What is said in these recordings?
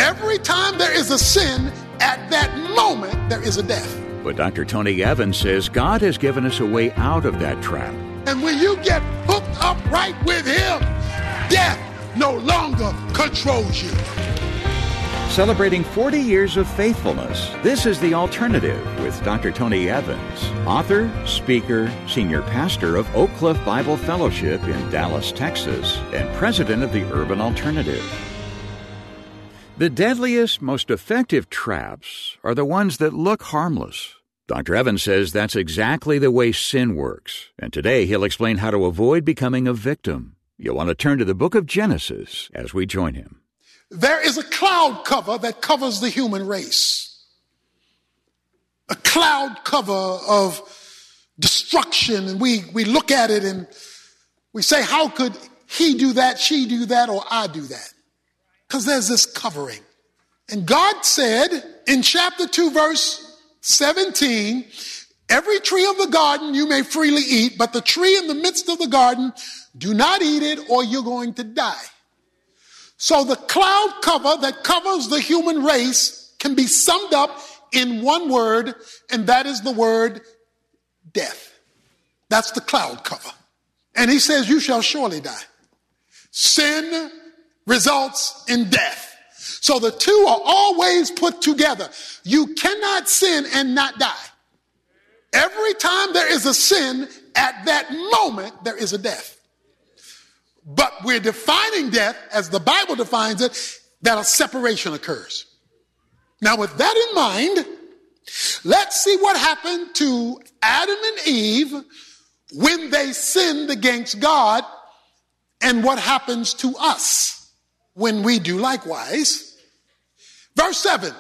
Every time there is a sin, at that moment, there is a death. But Dr. Tony Evans says God has given us a way out of that trap. And when you get hooked up right with Him, death no longer controls you. Celebrating 40 years of faithfulness, this is The Alternative with Dr. Tony Evans, author, speaker, senior pastor of Oak Cliff Bible Fellowship in Dallas, Texas, and president of the Urban Alternative. The deadliest, most effective traps are the ones that look harmless. Dr. Evans says that's exactly the way sin works, and today he'll explain how to avoid becoming a victim. You'll want to turn to the book of Genesis as we join him. There is a cloud cover that covers the human race. A cloud cover of destruction, and we look at it and we say, how could he do that, she do that, or I do that? Because there's this covering. And God said in chapter 2, verse 17, every tree of the garden you may freely eat, but the tree in the midst of the garden, do not eat it or you're going to die. So the cloud cover that covers the human race can be summed up in one word, and that is the word death. That's the cloud cover. And he says, you shall surely die. Sin results in death. So the two are always put together. You cannot sin and not die. Every time there is a sin, at that moment, there is a death. But we're defining death, as the Bible defines it, that a separation occurs. Now, with that in mind, let's see what happened to Adam and Eve when they sinned against God, and what happens to us when we do likewise. Verse 7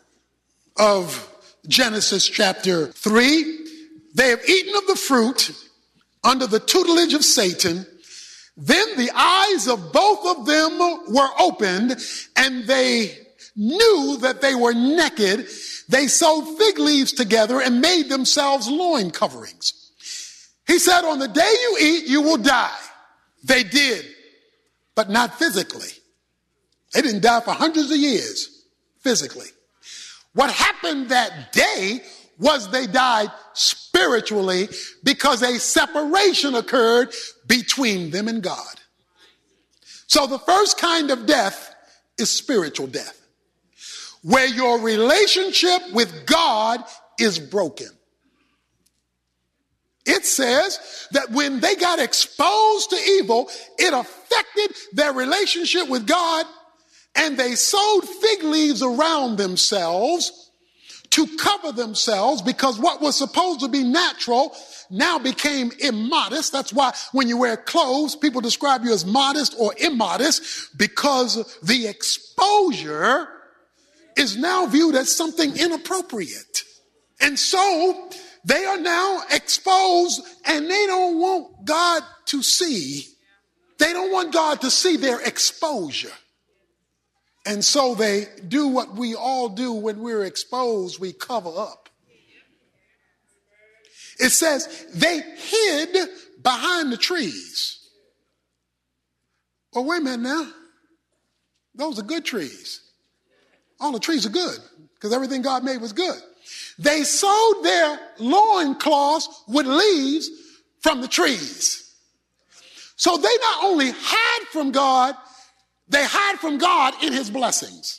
of Genesis chapter 3, they have eaten of the fruit under the tutelage of Satan. Then the eyes of both of them were opened, and they knew that they were naked. They sewed fig leaves together and made themselves loin coverings. He said, on the day you eat, you will die. They did, but not physically. They didn't die for hundreds of years physically. What happened that day was they died spiritually, because a separation occurred between them and God. So the first kind of death is spiritual death, where your relationship with God is broken. It says that when they got exposed to evil, it affected their relationship with God, and they sewed fig leaves around themselves to cover themselves, because what was supposed to be natural now became immodest. That's why when you wear clothes, people describe you as modest or immodest, because the exposure is now viewed as something inappropriate. And so they are now exposed, and they don't want God to see. They don't want God to see their exposure. And so they do what we all do when we're exposed, we cover up. It says they hid behind the trees. Well, wait a minute now. Those are good trees. All the trees are good, because everything God made was good. They sewed their loincloths with leaves from the trees. So they not only hide from God, they hide from God in his blessings.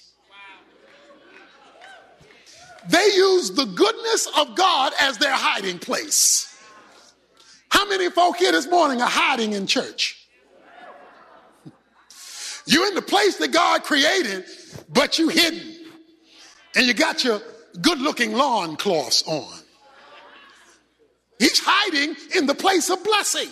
They use the goodness of God as their hiding place. How many folk here this morning are hiding in church? You're in the place that God created, but you hidden. And you got your good-looking lawn cloths on. He's hiding in the place of blessing.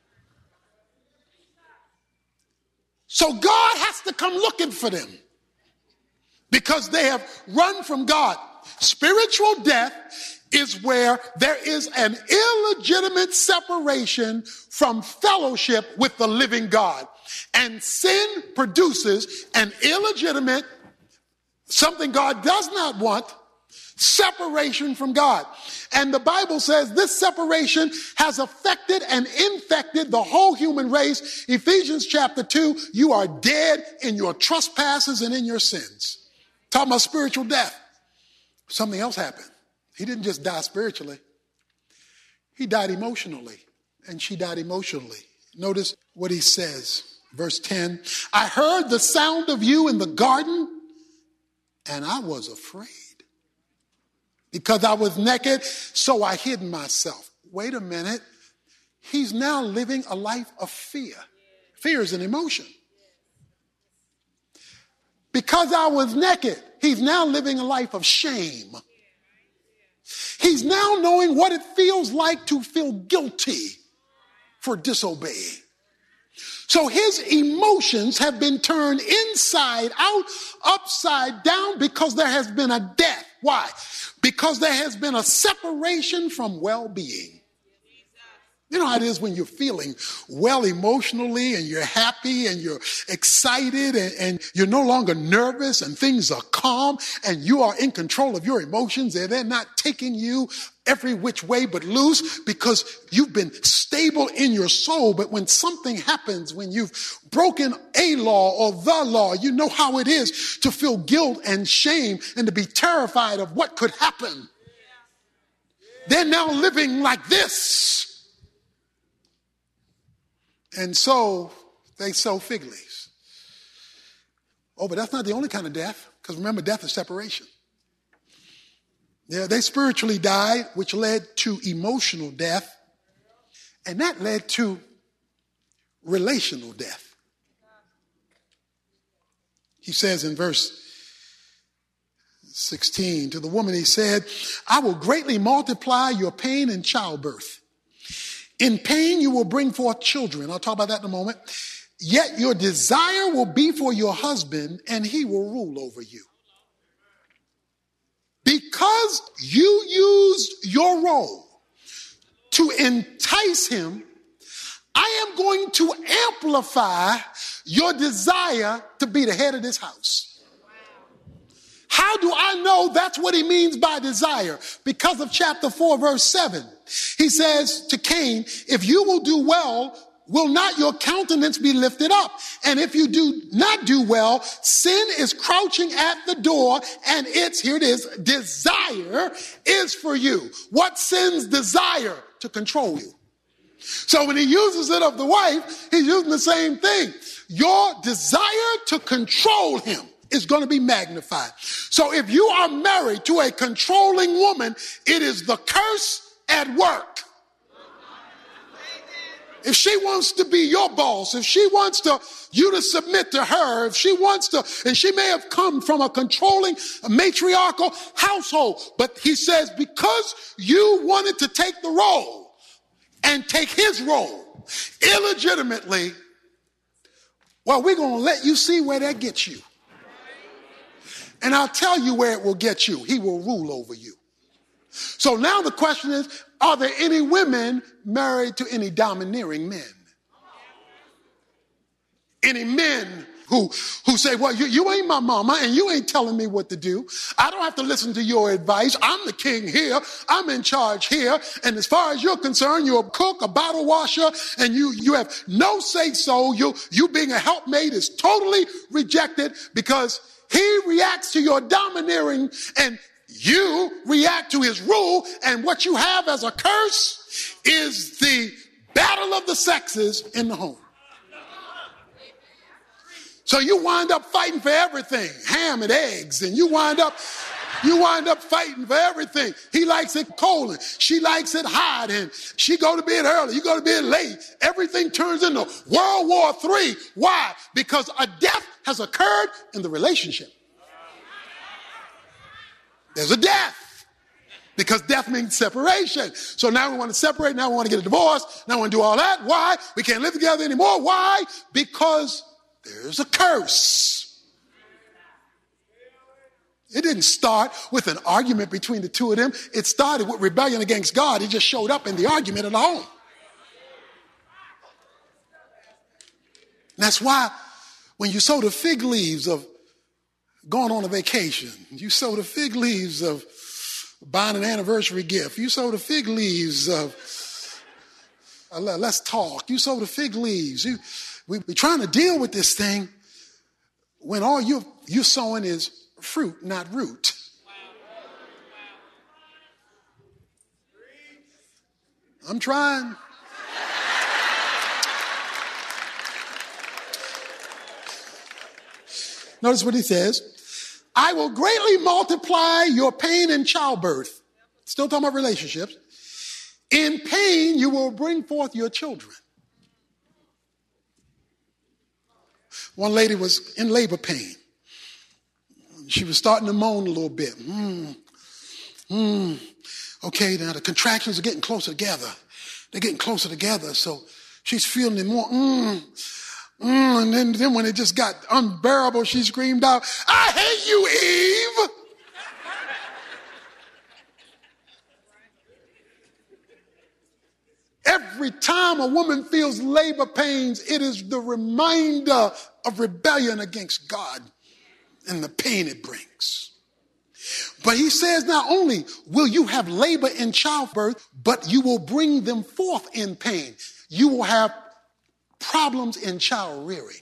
So God has to come looking for them, because they have run from God. Spiritual death is where there is an illegitimate separation from fellowship with the living God. And sin produces an illegitimate, something God does not want, separation from God. And the Bible says this separation has affected and infected the whole human race. Ephesians chapter 2, you are dead in your trespasses and in your sins. Talking about spiritual death. Something else happened. He didn't just die spiritually. He died emotionally, and she died emotionally. Notice what he says. Verse 10, I heard the sound of you in the garden, and I was afraid. Because I was naked, so I hid myself. Wait a minute. He's now living a life of fear. Fear is an emotion. Because I was naked, he's now living a life of shame. He's now knowing what it feels like to feel guilty for disobeying. So his emotions have been turned inside out, upside down, because there has been a death. Why? Because there has been a separation from well-being. You know how it is when you're feeling well emotionally and you're happy and you're excited and you're no longer nervous and things are calm and you are in control of your emotions and they're not taking you every which way but loose because you've been stable in your soul. But when something happens, when you've broken a law or the law, you know how it is to feel guilt and shame and to be terrified of what could happen. They're now living like this. And so they sow fig leaves. Oh, but that's not the only kind of death, because remember, death is separation. Yeah, they spiritually died, which led to emotional death, and that led to relational death. He says in verse 16, to the woman he said, I will greatly multiply your pain in childbirth. In pain, you will bring forth children. I'll talk about that in a moment. Yet your desire will be for your husband, and he will rule over you. Because you used your role to entice him, I am going to amplify your desire to be the head of this house. How do I know that's what he means by desire? Because of chapter 4, verse 7. He says to Cain, if you will do well, will not your countenance be lifted up? And if you do not do well, sin is crouching at the door, and its, here it is, desire is for you. What sin's desire? To control you. So when he uses it of the wife, he's using the same thing. Your desire to control him is going to be magnified. So if you are married to a controlling woman, it is the curse at work. If she wants to be your boss, if she wants you to submit to her, if she wants to, and she may have come from a controlling, a matriarchal household, but he says, because you wanted to take the role and take his role illegitimately, well, we're going to let you see where that gets you. And I'll tell you where it will get you. He will rule over you. So now the question is, are there any women married to any domineering men? Any men who say, well, you ain't my mama and you ain't telling me what to do. I don't have to listen to your advice. I'm the king here. I'm in charge here. And as far as you're concerned, you're a cook, a bottle washer, and you have no say so. You being a helpmate is totally rejected because he reacts to your domineering and you react to his rule, and what you have as a curse is the battle of the sexes in the home. So you wind up fighting for everything, ham and eggs, and you wind up fighting for everything. He likes it cold, and she likes it hot, and she go to bed early, you go to bed late. Everything turns into World War III. Why? Because a death has occurred in the relationship. There's a death, because death means separation. So now we want to separate. Now we want to get a divorce. Now we want to do all that. Why? We can't live together anymore. Why? Because there's a curse. It didn't start with an argument between the two of them. It started with rebellion against God. It just showed up in the argument of the home. And that's why when you sow the fig leaves of going on a vacation, you sow the fig leaves of buying an anniversary gift, you sow the fig leaves of let's talk, you sow the fig leaves, we're trying to deal with this thing when all you're sowing is fruit, not root. I'm trying. Notice what he says. I will greatly multiply your pain in childbirth. Still talking about relationships. In pain, you will bring forth your children. One lady was in labor pain. She was starting to moan a little bit. Okay, now the contractions are getting closer together. They're getting closer together, so she's feeling it more. And then when it just got unbearable, she screamed out, I hate you, Eve! Every time a woman feels labor pains, it is the reminder of rebellion against God and the pain it brings. But he says not only will you have labor in childbirth, but you will bring them forth in pain. You will have problems in child rearing.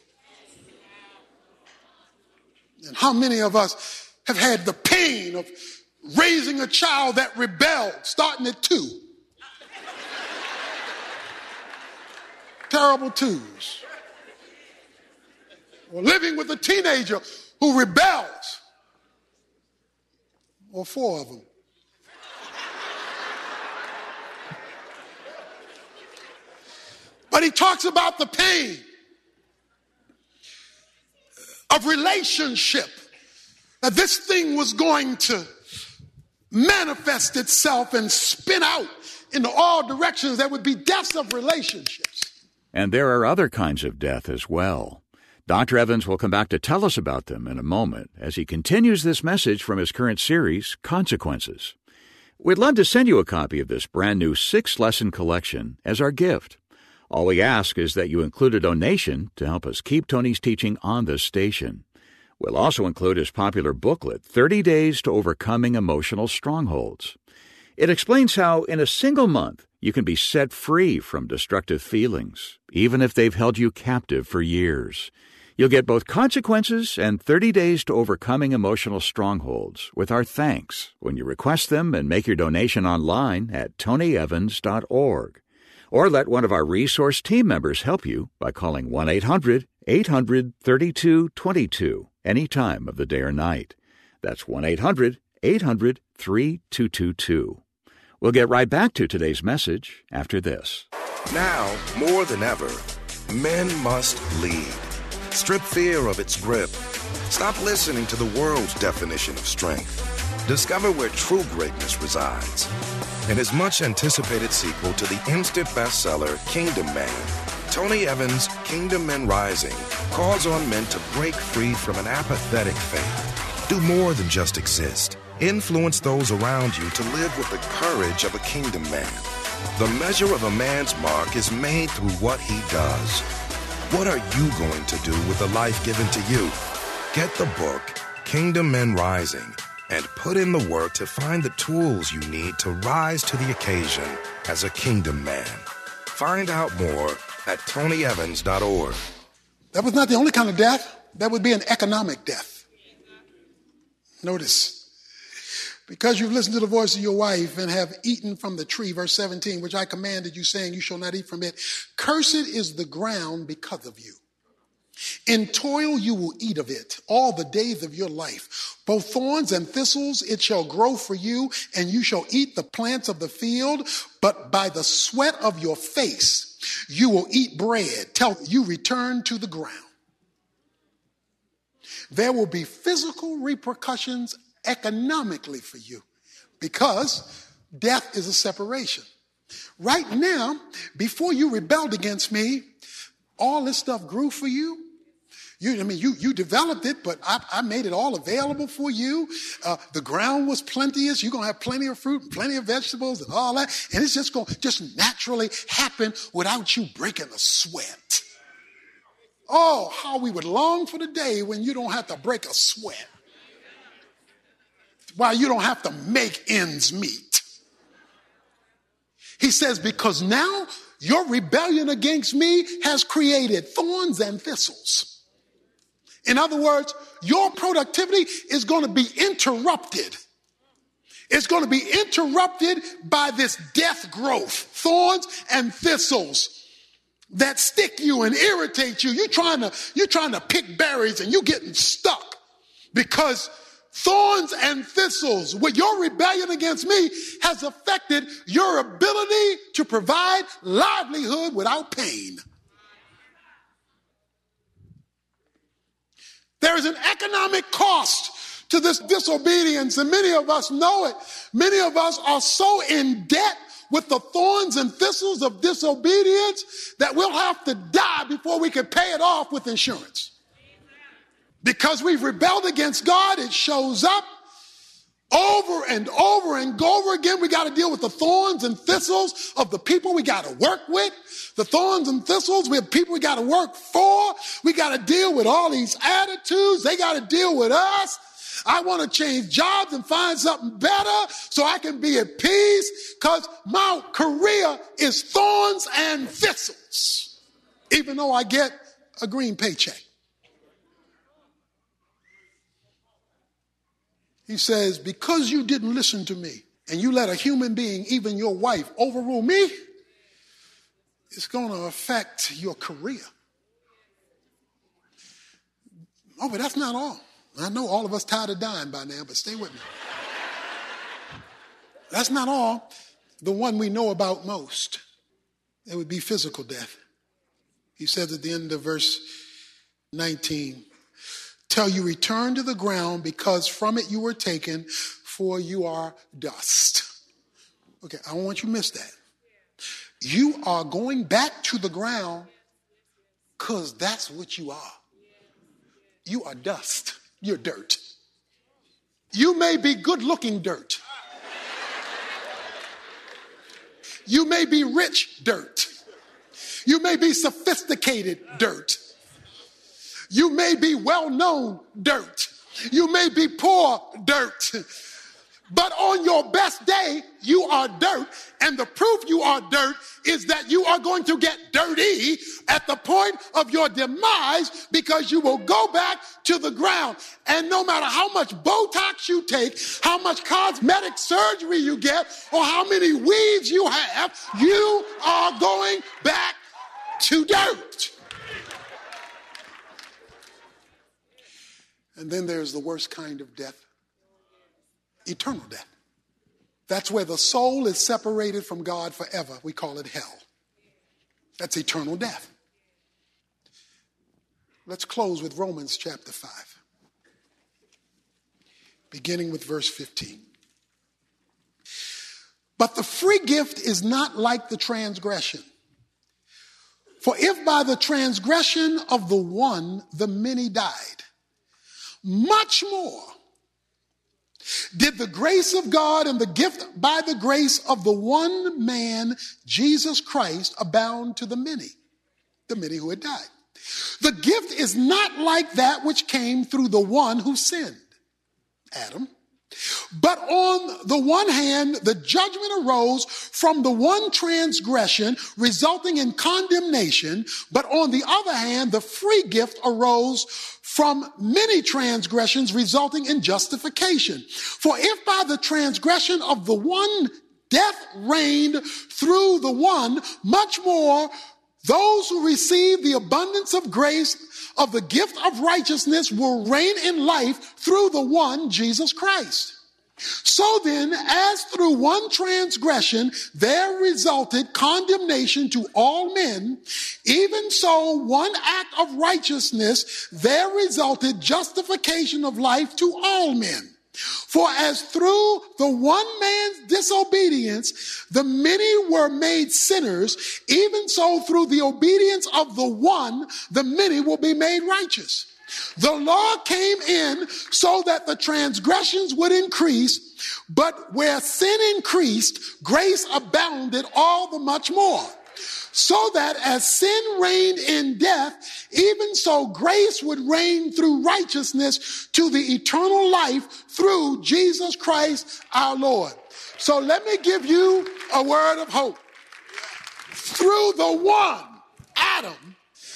And how many of us have had the pain of raising a child that rebelled, starting at 2? Terrible 2s. Or living with a teenager who rebels. Or 4 of them. But he talks about the pain of relationship, that this thing was going to manifest itself and spin out into all directions. There would be deaths of relationships. And there are other kinds of death as well. Dr. Evans will come back to tell us about them in a moment as he continues this message from his current series, Consequences. We'd love to send you a copy of this brand new 6-lesson collection as our gift. All we ask is that you include a donation to help us keep Tony's teaching on this station. We'll also include his popular booklet, 30 Days to Overcoming Emotional Strongholds. It explains how, in a single month, you can be set free from destructive feelings, even if they've held you captive for years. You'll get both Consequences and 30 Days to Overcoming Emotional Strongholds with our thanks when you request them and make your donation online at tonyevans.org. Or let one of our resource team members help you by calling 1-800-800-3222 any time of the day or night. That's 1-800-800-3222. We'll get right back to today's message after this. Now, more than ever, men must lead. Strip fear of its grip. Stop listening to the world's definition of strength. Discover where true greatness resides. In his much-anticipated sequel to the instant bestseller Kingdom Man, Tony Evans' Kingdom Men Rising calls on men to break free from an apathetic faith. Do more than just exist. Influence those around you to live with the courage of a kingdom man. The measure of a man's mark is made through what he does. What are you going to do with the life given to you? Get the book, Kingdom Men Rising, and put in the work to find the tools you need to rise to the occasion as a kingdom man. Find out more at tonyevans.org. That was not the only kind of death. That would be an economic death. Notice, because you've listened to the voice of your wife and have eaten from the tree, verse 17, which I commanded you, saying you shall not eat from it, cursed is the ground because of you. In toil you will eat of it all the days of your life. Both thorns and thistles it shall grow for you, and you shall eat the plants of the field. But by the sweat of your face you will eat bread till you return to the ground. There will be physical repercussions economically for you because death is a separation. Right now, before you rebelled against me, all this stuff grew for you. You developed it, but I made it all available for you. The ground was plenteous. You're going to have plenty of fruit and plenty of vegetables and all that. And it's just going to just naturally happen without you breaking a sweat. Oh, how we would long for the day when you don't have to break a sweat. While you don't have to make ends meet. He says, because now your rebellion against me has created thorns and thistles. In other words, your productivity is going to be interrupted. It's going to be interrupted by this death growth, thorns and thistles that stick you and irritate you. You're trying to pick berries and you're getting stuck because thorns and thistles with your rebellion against me has affected your ability to provide livelihood without pain. There is an economic cost to this disobedience, and many of us know it. Many of us are so in debt with the thorns and thistles of disobedience that we'll have to die before we can pay it off with insurance. Because we've rebelled against God, it shows up over and over and over again. We got to deal with the thorns and thistles of the people we got to work with. The thorns and thistles with people we got to work for. We got to deal with all these attitudes. They got to deal with us. I want to change jobs and find something better so I can be at peace because my career is thorns and thistles, even though I get a green paycheck. He says, because you didn't listen to me and you let a human being, even your wife, overrule me, it's going to affect your career. Oh, but that's not all. I know all of us tired of dying by now, but stay with me. That's not all. The one we know about most, it would be physical death. He says at the end of verse 19, till you return to the ground because from it you were taken, for you are dust. Okay, I don't want you to miss that. You are going back to the ground because that's what you are. You are dust. You're dirt. You may be good-looking dirt. You may be rich dirt. You may be sophisticated dirt. You may be well-known dirt. You may be poor dirt. But on your best day, you are dirt. And the proof you are dirt is that you are going to get dirty at the point of your demise because you will go back to the ground. And no matter how much Botox you take, how much cosmetic surgery you get, or how many weeds you have, you are going back to dirt. And then there's the worst kind of death, eternal death. That's where the soul is separated from God forever. We call it hell. That's eternal death. Let's close with Romans chapter 5, beginning with verse 15. But the free gift is not like the transgression. For if by the transgression of the one the many died, much more did the grace of God and the gift by the grace of the one man, Jesus Christ, abound to the many who had died. The gift is not like that which came through the one who sinned, Adam. But on the one hand, the judgment arose from the one transgression, resulting in condemnation. But on the other hand, the free gift arose from many transgressions, resulting in justification. For if by the transgression of the one death reigned through the one, much more those who receive the abundance of grace of the gift of righteousness will reign in life through the one, Jesus Christ. So then, as through one transgression there resulted condemnation to all men, even so one act of righteousness there resulted justification of life to all men. For as through the one man's disobedience the many were made sinners, even so through the obedience of the one the many will be made righteous. The law came in so that the transgressions would increase, but where sin increased, grace abounded all the much more. So that as sin reigned in death, even so grace would reign through righteousness to the eternal life through Jesus Christ our Lord. So let me give you a word of hope. Through the one, Adam,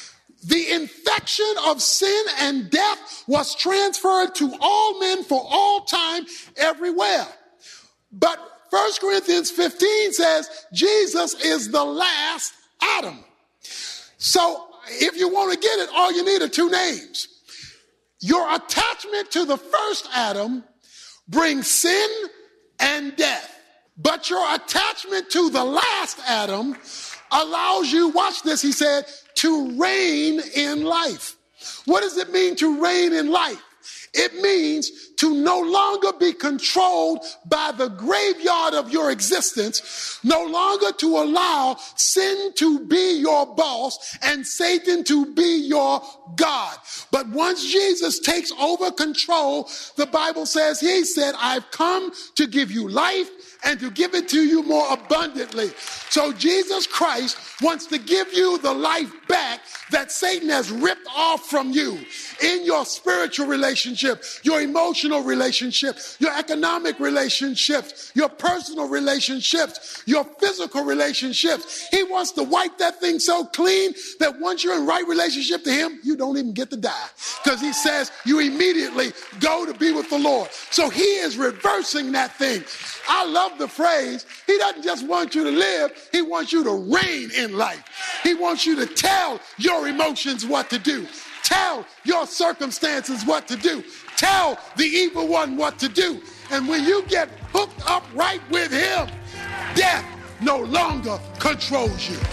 the infection of sin and death was transferred to all men for all time everywhere. But 1 Corinthians 15 says Jesus is the last Adam. So if you want to get it, all you need are two names. Your attachment to the first Adam brings sin and death. But your attachment to the last Adam allows you, watch this, he said, to reign in life. What does it mean to reign in life? It means to no longer be controlled by the graveyard of your existence, no longer to allow sin to be your boss and Satan to be your God. But once Jesus takes over control, the Bible says, he said, I've come to give you life and to give it to you more abundantly. So Jesus Christ wants to give you the life back that Satan has ripped off from you in your spiritual relationship, your emotional relationship, your economic relationships, your personal relationships, your physical relationships. He wants to wipe that thing so clean that once you're in right relationship to him, you don't even get to die, because he says you immediately go to be with the Lord. So he is reversing that thing. I love the phrase, he doesn't just want you to live, he wants you to reign in life. He wants you to tell your emotions what to do. Tell your circumstances what to do. Tell the evil one what to do. And when you get hooked up right with him, death no longer controls you.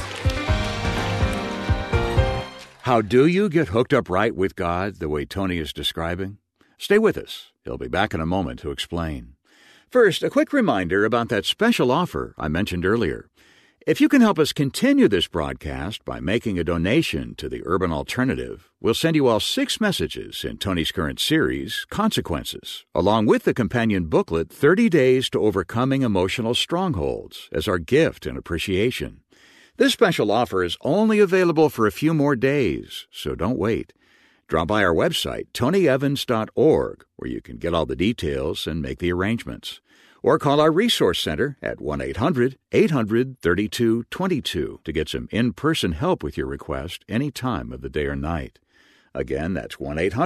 How do you get hooked up right with God the way Tony is describing? Stay with us. He'll be back in a moment to explain. First, a quick reminder about that special offer I mentioned earlier. If you can help us continue this broadcast by making a donation to the Urban Alternative, we'll send you all 6 messages in Tony's current series, Consequences, along with the companion booklet, 30 Days to Overcoming Emotional Strongholds, as our gift and appreciation. This special offer is only available for a few more days, so don't wait. Drop by our website, tonyevans.org, where you can get all the details and make the arrangements. Or call our Resource Center at 1-800-800-3222 to get some in-person help with your request any time of the day or night. Again, that's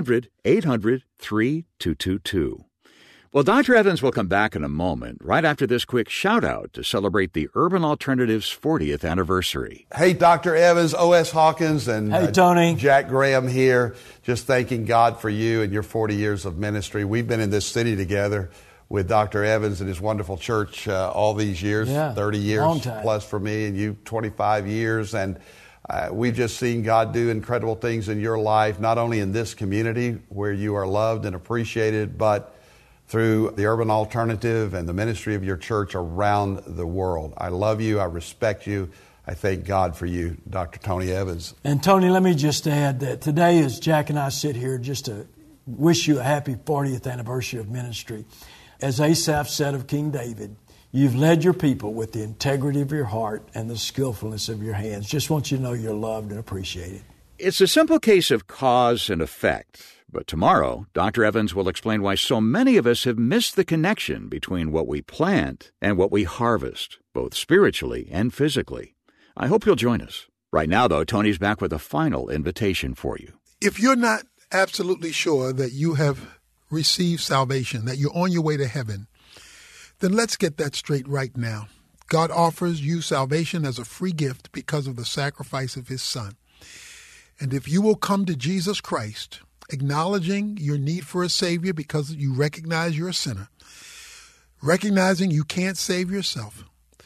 1-800-800-3222. Well, Dr. Evans will come back in a moment, right after this quick shout-out to celebrate the Urban Alternative's 40th anniversary. Hey, Dr. Evans, O.S. Hawkins, and hey, Tony. Jack Graham here. Just thanking God for you and your 40 years of ministry. We've been in this city together with Dr. Evans and his wonderful church all these years, 30 years plus for me, and you 25 years. And we've just seen God do incredible things in your life, not only in this community where you are loved and appreciated, but through the Urban Alternative and the ministry of your church around the world. I love you. I respect you. I thank God for you, Dr. Tony Evans. And Tony, let me just add that today as Jack and I sit here just to wish you a happy 40th anniversary of ministry. As Asaph said of King David, you've led your people with the integrity of your heart and the skillfulness of your hands. Just want you to know you're loved and appreciated. It's a simple case of cause and effect. But tomorrow, Dr. Evans will explain why so many of us have missed the connection between what we plant and what we harvest, both spiritually and physically. I hope you'll join us. Right now, though, Tony's back with a final invitation for you. If you're not absolutely sure that you have received salvation, that you're on your way to heaven, then let's get that straight right now. God offers you salvation as a free gift because of the sacrifice of his Son. And if you will come to Jesus Christ, acknowledging your need for a Savior because you recognize you're a sinner, recognizing you can't save yourself,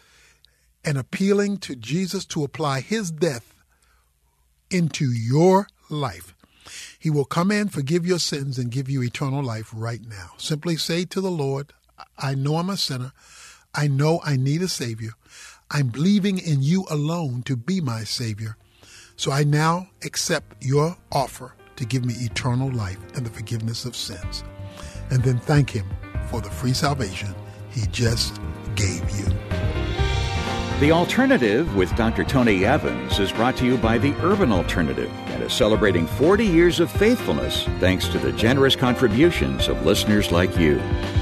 and appealing to Jesus to apply his death into your life, he will come in, forgive your sins, and give you eternal life right now. Simply say to the Lord, I know I'm a sinner. I know I need a Savior. I'm believing in you alone to be my Savior. So I now accept your offer to give me eternal life and the forgiveness of sins. And then thank him for the free salvation he just gave you. The Alternative with Dr. Tony Evans is brought to you by the Urban Alternative and is celebrating 40 years of faithfulness thanks to the generous contributions of listeners like you.